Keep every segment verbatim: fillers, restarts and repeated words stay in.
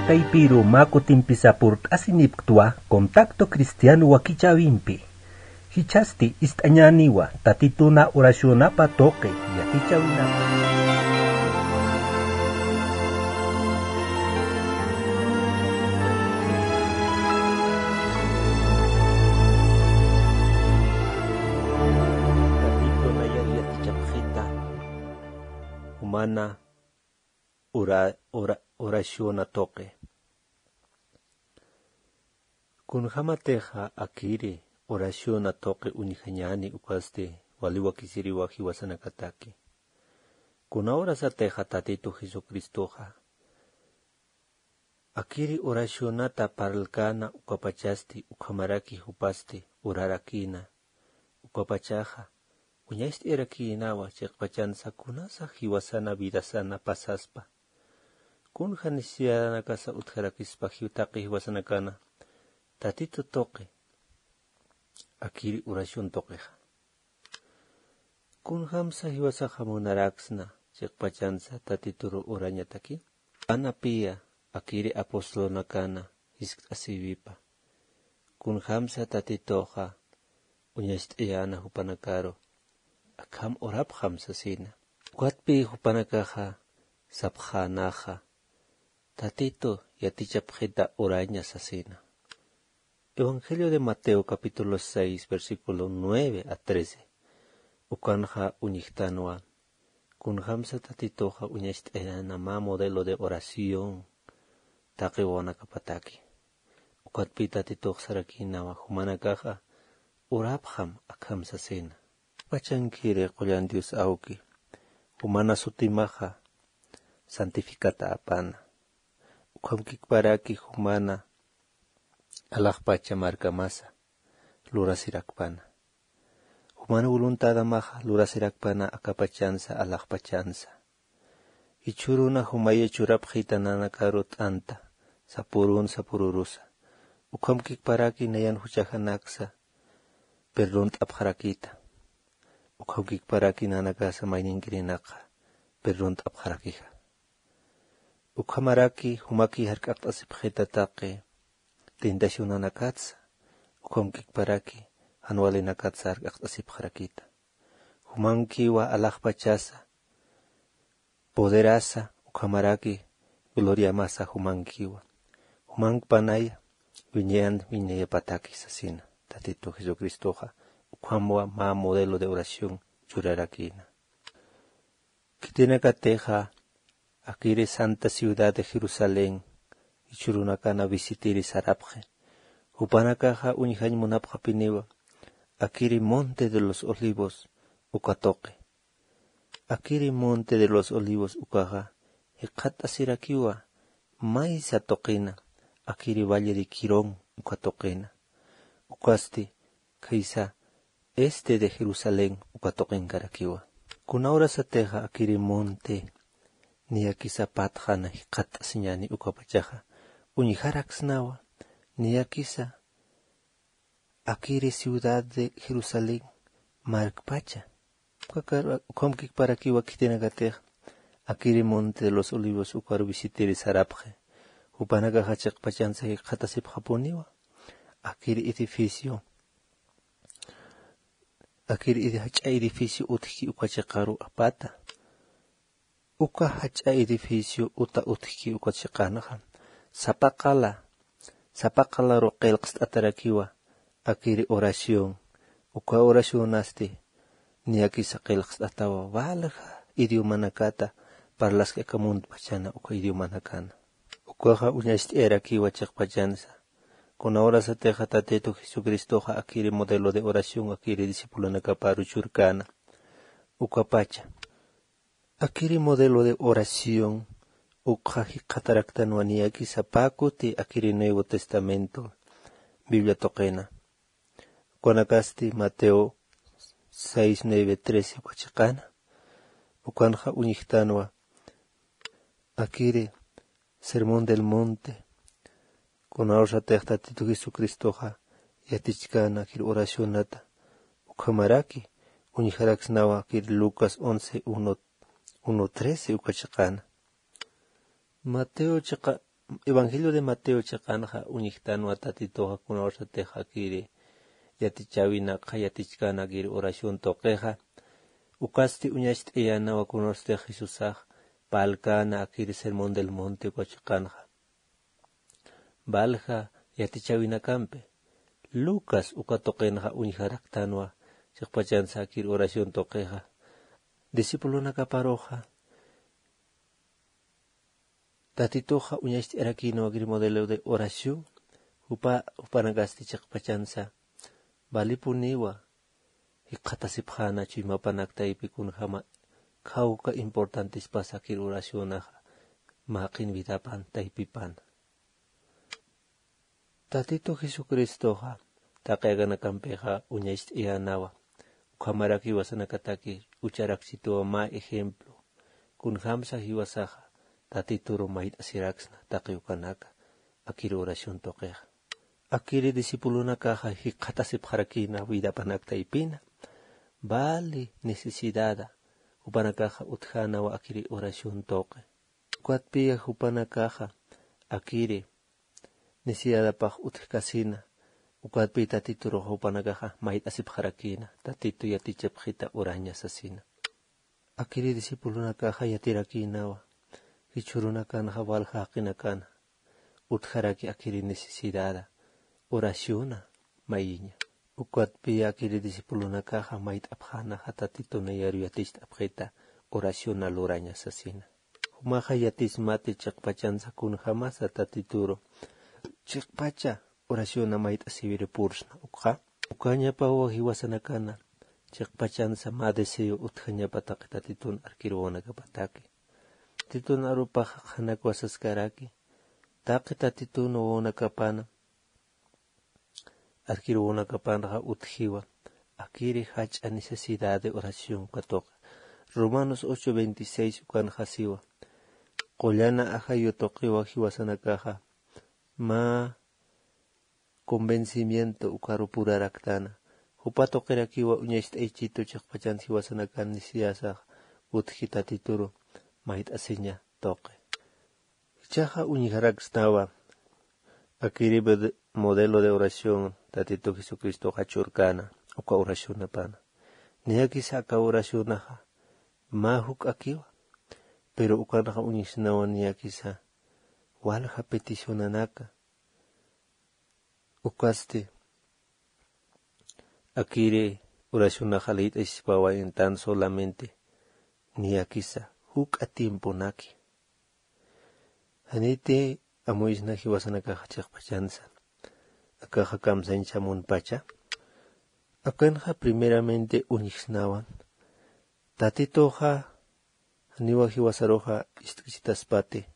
Taypiru mako timpisapurt asiniptua contacto cristiano wakichawimpi. Hichasti istañaniwa tatituna oracionapa toque yakichawinapa. Tatituna yayatichapjita humana ora ora oración a toque. Kun hamateja akiri oración a toque unijañani ukaste waliwa kisiri waji wasanakataki. Kun ahora sateja tatito Jesucristoja. Akiri oracionata paralkana ukapachasti ukamaraki hupaste urarakina ukapachaja. Uñaiste erakinawa chekpachansa kunasa hiwasana vidasana pasaspa. Kun hanisiana kasa utjarakispa hiutaki hiwasanakana. Tatito toque. Akiri oración toqueja. Kun hamsa hiwasa hamunaraksna chekpachansa tatituro orañataki. Anapia akiri apostolonakana hisk asivipa. Kun hamsa tatitoja uñaisteyana hupanakaro. Akam orap hamsa sina. Kuatpi hupanakaja sapjanaja. Tatito yatichapjeta oraña sasina. Evangelio de Mateo capítulo seis versículo nueve a trece. Ukanja unichtanwa. Kun hamsa tatitoja uñaisteyana ma modelo de oración. Taqiwana kapataki. Ukatpi tatitoja sarakinawa humanakaja orapjam akam sasina. Pachankire qoyan Dios auki. Humana sutimaja santificata apana. Ukamkikparaki humana alakpacha markamasa lurasirakpana. Humana voluntad maja lurasirakpana akapachansa alakpachansa. Ichuruna humaye churapjitanana karot anta sapurun sapururusa. Ukamkikparaki nayan huchajanaksa perdón tapjarakita. Ukawkik paraki nanakasa maininkirinaka perdón tapjarakija. Ukamaraki humaki harkaktasipjeta taqe tentacionanakatsa. Ukamkik paraki hanwalinakatsa harkaktasipjarakita. Humankiwa alakpachasa poderasa ukamaraki gloria masa humankiwa. Humankpanaya viñean viñeya pataki sasina. Tatito Jesucristoja. Ukamwa ma modelo de oración churarakina. Kitinakateja akire santa ciudad de Jerusalén y churunakana visitiri sarapje. Upanakaja unijañ munapja piniwa akiri monte de los olivos ukatoque. Akiri monte de los olivos ukaja hekata sirakiwa maisa toqina akiri valle de Quirón ukatoqina. Ukasti kaisa este de Jerusalén ukatoquen karakiwa. Kunaura sateja akiri monte ni akisa patjana hikata siñani ukapachaja unijaraksnawa ni akisa akiri ciudad de Jerusalén markpacha. Ukamkik parakiwa kitinagateja akiri monte de los olivos ukaru visitiri sarapje. Upanaga hachakpachansa hikata sipjaponiwa akiri edificio Akiri idi hacha edificio utki ukachikaru apata. Uka hacha edificio uta utki ukachikanaha. Sapakala. Sapakala ro qelqst atarakiwa. Akiri oración. Uka oración asti. Ni aki sa qelqst atawa. Valaha idioma nakata. Parlas ke kamund pachana uka idioma nakana. Uka ha unyast erakiwa chakpachansa. Con ahora se teja tateto Jesucristo ha akiri modelo de oración akiri discípulo nakaparu churkana. Ukapacha. Akiri modelo de oración. Ukhaji kataraktanuani aki sapakuti akiri Nuevo Testamento. Biblia toquena. Konakasti Mateo seis, nueve, trece ukachikana. Ukanja unichtanwa. Akiri Sermón del Monte. Con ahora tehta tito Jesucristoja yatichkana kir oración nata ukamaraki unijaraksnawa kir Lucas once uno uno trece ukachakana Mateo chaka Evangelio de Mateo chaqanja uñiktano tatitoja kunawarsa teja kiri yatichawina kayatichkana kiri oración toqueja ukasti uñast eyana wa kunawarsa Jesusaj balkana kiri sermón del monte kwachqanja balja yatichawina kampe Lucas ukatoqenja uñijaraktanwa chiqpachansa kiri oración toqueja discípulo nakaparoja tatitoja uñast erakino kiri modelo de oración upa upanagasti chiqpachansa balipuniwa hiqatasipjana chuymapanakta kunjama kauka importantes pasa kiri oracionaja maqin vidapan taypipan Tatito Jesucristoja taqaygana kampeja uñast iyanawa ukamaraki wasanakataki ucharaksituwa ma ejemplo kunjamsa hiwasaja tatituro mait asiraxna taqiyukanaka akiri oración toqeja akiri discípulo nakaja hiqatasipjarakina vidapanakta ipina vale necesidada upanakaja utjanawa akiri oración toqe kuatpia upanakaja akiri necesidad paj utjkasina ukatpi tatituro upanakaja mait asipjarakina tatito yatichepjita oraña sasina akiri discípulo nakaja yatirakinawa Kichurunakana walhaqinakana utjaraki akiri necesidad oraciona maiña ukatpi akiri discípulo nakaja mait apjana hatatito nayaru yatist apjeta oraciona loraña sasina humaja yatismati chiqpachansa kun jamás tatituro chiqpacha oraciona mait asibire pursna ukha ukaña pawa hiwasanakana chiqpachansa ma deseo utjaña pataki tatitun arkirwana kapataki Titun arupa hanak wasaskaraki taqi tatitun wona kapana arkir wona kapana utjiwa akiri hacha necesidad de oración katoka Romanos ocho veintiséis ukan hasiwa qollana ahayo toqiwa hiwasanakaja ma convencimiento ukaru puraraktana hupato qirakiwa uñast eichito chiqpachan hiwasanakan nisiasa utji tatituro mait asinya toque. Chaja uñijaraxnawa akiri modelo de oración tatito Jesucristo hachurkana uka oración apana. Niakisa aka oración aja mahuk akiwa. Pero ukanaja uñisnawa niakisa walja peticionanaka. Ukaste akiri oración aja leit ispawa en tan solamente niakisa huk a tiempo naki. Hanite amois na hiwasanaka hachakpachansa. Akaja kamsan chamun pacha. Akanja primeramente unixnawan. Tatitoja haniwa hiwasaroja istkachitaspate.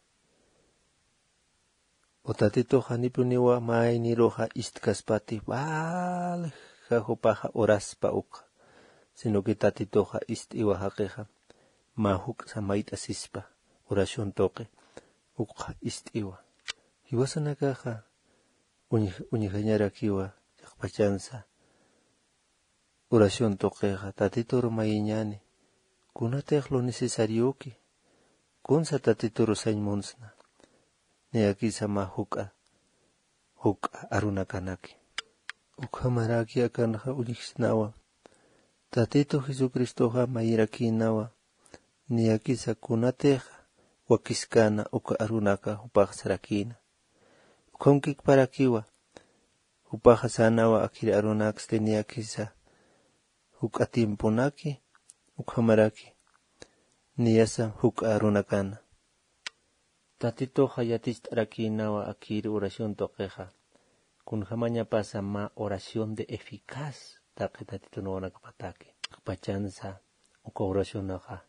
O tatitoja nipuniwa mainiroja istkaspate. Val jajopaja oraspa uka. Sino que tatitoja istiwa hakeja. Mahuk samait asispa oración toque ukha istiwa hiwasanakaja uñijañarakiwa chaqpachansa oración toqueja tatitoro maiñane kunatej lo necesario que kunsa tatitoro sañmonsna neakisa mahuka huka arunakanaki ukhamaraki akanja uñixnawa tatito Jesucristoja mayirakinawa Niakisa kunateja wakiskana uka arunaka upaj sarakina. Ukonkik parakiwa upaja sanawa akiri arunakste niakisa uka timpunaki ukamaraki niasa uka arunakana. Tatitoja yatist arakinawa akiri oración toqueja. Kun jamaña pasa ma oración de eficaz taqi tatito no wanakapataki. Pachansa uka oración naja.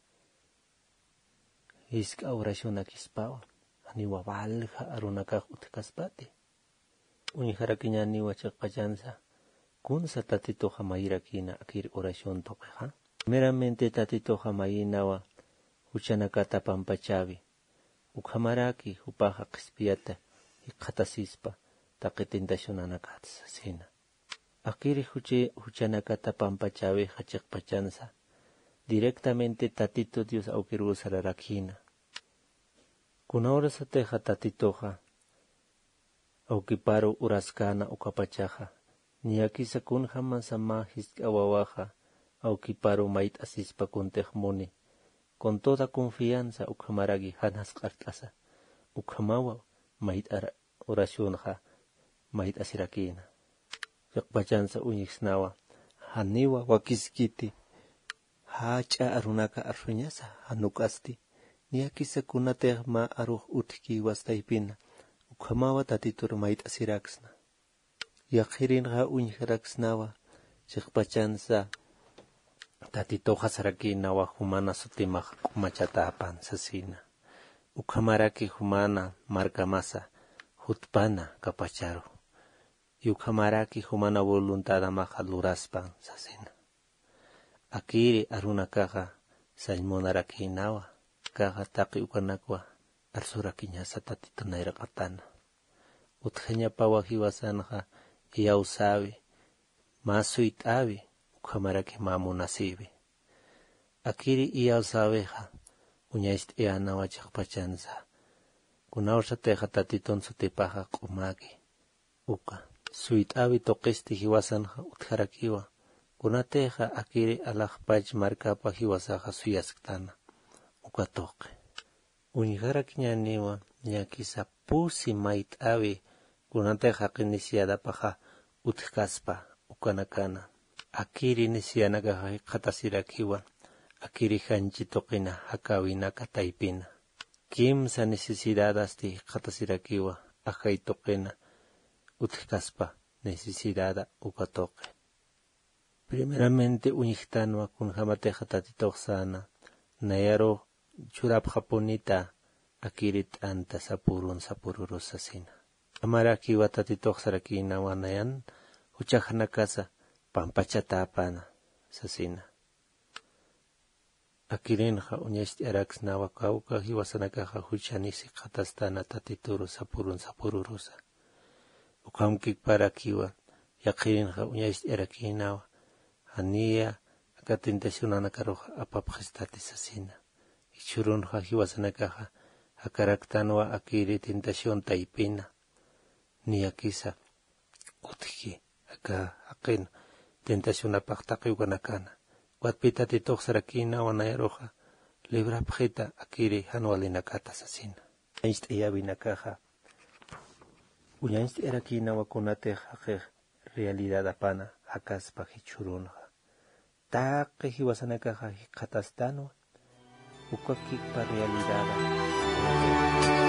Iska oración akispawa aniwa valja arunakaj utkaspate uñijarakiña aniwa chiqpachansa kunsa tatitoja mayirakina akir oración toqeja meramente tatitoja mayinawa huchanakata pampachavi ukhamaraki upaja qispiyata hiqatasispa taqi tentacionanakatsa sina akiri huche huchanakata pampachavi hachiqpachansa directamente tatito Dios aukirusararakina. Kuna hora sateja tatitoja Aukiparo uraskana ukapachaja. Niakisa kunja mansama hiskawawaja. Aukiparo mait asispa kuntejmoni. Con toda confianza ukamaragi hanas kartasa. Ukamawa mait ara oracionja mait asirakina. Yakpachansa uñixnawa. Haniwa wakiskiti. Hacha arunaka arruñasa hanukasti. Niakisa kunateg ma aruj utki wastaipina. Ukamawa tatitur mait asiraksna. Yakirinja uñjaraksnawa. Yakpachansa tatitoja sarakinawa humana sutimaj kumachatapan sasina. Ukamaraki humana markamasa hutpana kapacharo. Yukamaraki humana voluntada majaluraspan sasina. Akiri aruna kaja salmonaraki nawa. Kaja taki ukanakwa arsuraki satati naira katana. Utjeña pawa hiwasanja yausabi. Masuitabi ukamaraki mamunasibi. Akiri yausabeja. Uñaist eanawa chakpachanza. Kunausha teja tatiton sutipaja kumaki. Uka. Suitabi toqisti hiwasanja utjarakiwa. Kunateja akiri alajpach markapa hiwasaja suyasktana. Uka toque. Uñijarak ñaniwa ñakisa pusi maitabi. Kunateja kinisiada paja utjkaspa ukanakana. Akiri nisianagaja katasirakiwa. Akiri hanchitokina hakawinaka taipina. Kimsa necesidades de katasirakiwa ajaitokina utjkaspa necesidad ukatoke. Primeramente uñichtanwa kunjamateja tatitoksana nayaro churap japonita akirit anta sapurun sapururusasina. Amarakiwa tatitoksaraki wanayan huchajanakasa pampachatapana sasina. Akirinja uñashti araks nawa kauka hiwasanakaja huchanisi katastana tatituru sapurun sapururusa. Ukamkik parakiwa yakirinja uñashti arakinawa hania akatintasionanakaroja apapjestatisasina. Ichurunja hiwasanakaja akaraktanwa akiri tentacion taipina. Niakisa utki aka akin tentacion apaqtaqi ukanakana. Watpita titoksrakina wanayaroja libra pjeta akiri hanualinakata sasina. Ainst eyabinakaja. Uñanst erakina wakunate haqe realidad apana hakaspa hichurunja. Taqe hiwasanakaja hikatastanwa ukakik pa realidad.